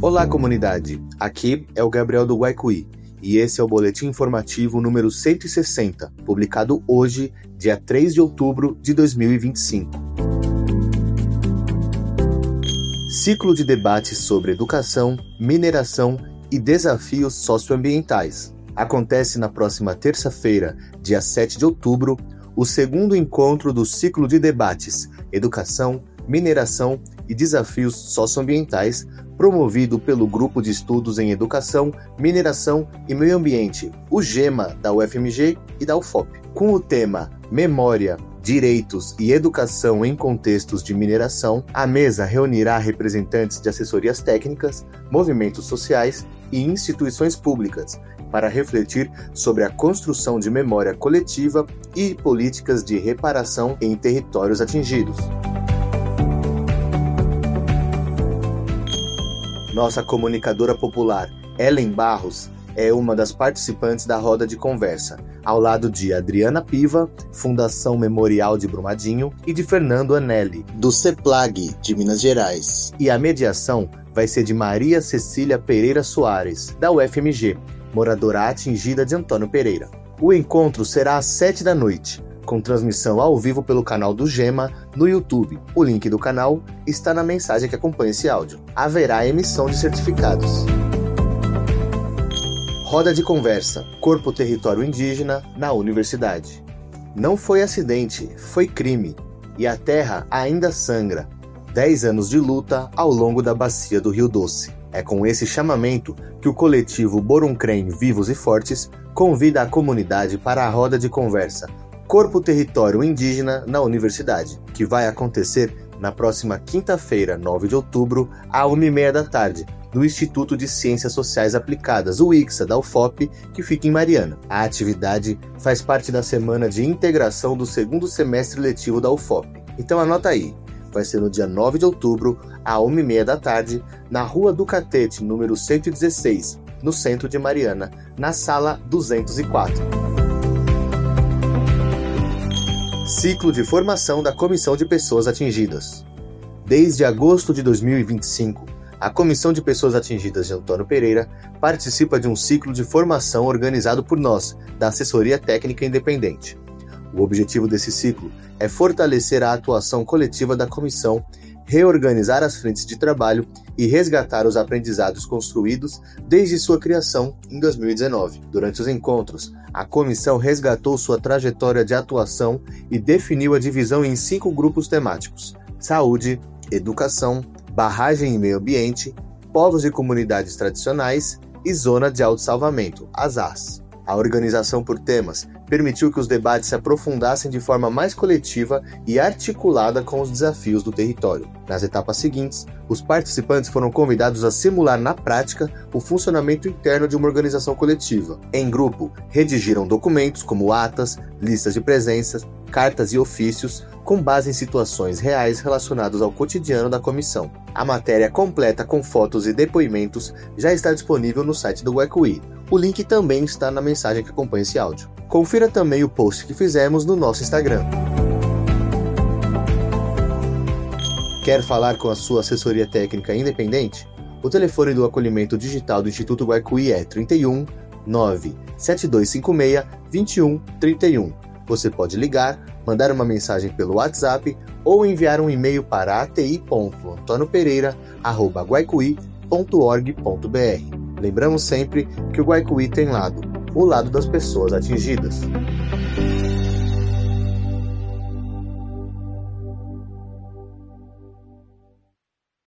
Olá, comunidade! Aqui é o Gabriel do Guaicuí e esse é o Boletim Informativo número 160, publicado hoje, dia 3 de outubro de 2025. Ciclo de debates sobre educação, mineração e desafios socioambientais. Acontece na próxima terça-feira, dia 7 de outubro, o segundo encontro do ciclo de debates Educação, Mineração e Desafios Socioambientais, promovido pelo Grupo de Estudos em Educação, Mineração e Meio Ambiente, o GEMA da UFMG e da UFOP. Com o tema Memória, Direitos e Educação em Contextos de Mineração, a mesa reunirá representantes de assessorias técnicas, movimentos sociais e instituições públicas para refletir sobre a construção de memória coletiva e políticas de reparação em territórios atingidos. Nossa comunicadora popular, Ellen Barros, é uma das participantes da roda de conversa, ao lado de Adriana Piva, Fundação Memorial de Brumadinho, e de Fernando Anelli, do CEPLAG, de Minas Gerais. E a mediação vai ser de Maria Cecília Pereira Soares, da UFMG, moradora atingida de Antônio Pereira. O encontro será às 7 da noite, com transmissão ao vivo pelo canal do GEMA no YouTube. O link do canal está na mensagem que acompanha esse áudio. Haverá emissão de certificados. Roda de conversa, Corpo Território Indígena na Universidade. Não foi acidente, foi crime. E a terra ainda sangra. 10 anos de luta ao longo da bacia do Rio Doce. É com esse chamamento que o coletivo Boruncrem Vivos e Fortes convida a comunidade para a roda de conversa Corpo Território Indígena na Universidade, que vai acontecer na próxima quinta-feira, 9 de outubro, às 1h30 da tarde, no Instituto de Ciências Sociais Aplicadas, o ICSA, da UFOP, que fica em Mariana. A atividade faz parte da semana de integração do segundo semestre letivo da UFOP. Então anota aí, vai ser no dia 9 de outubro, às 1h30 da tarde, na Rua do Catete, número 116, no centro de Mariana, na sala 204. Ciclo de formação da Comissão de Pessoas Atingidas. Desde agosto de 2025, a Comissão de Pessoas Atingidas de Antônio Pereira participa de um ciclo de formação organizado por nós, da Assessoria Técnica Independente. O objetivo desse ciclo é fortalecer a atuação coletiva da comissão, reorganizar as frentes de trabalho e resgatar os aprendizados construídos desde sua criação em 2019. Durante os encontros, a comissão resgatou sua trajetória de atuação e definiu a divisão em 5 grupos temáticos: saúde, educação, barragem e meio ambiente, povos e comunidades tradicionais e zona de autossalvamento, as AS. A organização por temas permitiu que os debates se aprofundassem de forma mais coletiva e articulada com os desafios do território. Nas etapas seguintes, os participantes foram convidados a simular na prática o funcionamento interno de uma organização coletiva. Em grupo, redigiram documentos como atas, listas de presenças, cartas e ofícios, com base em situações reais relacionadas ao cotidiano da comissão. A matéria completa com fotos e depoimentos já está disponível no site do Guaicuí. O link também está na mensagem que acompanha esse áudio. Confira também o post que fizemos no nosso Instagram. Quer falar com a sua assessoria técnica independente? O telefone do acolhimento digital do Instituto Guaicuí é 31 97256 2131. Você pode ligar, mandar uma mensagem pelo WhatsApp ou enviar um e-mail para ati.antoniopereira@guaicuí.org.br. Lembramos sempre que o Guaicuí tem lado, o lado das pessoas atingidas.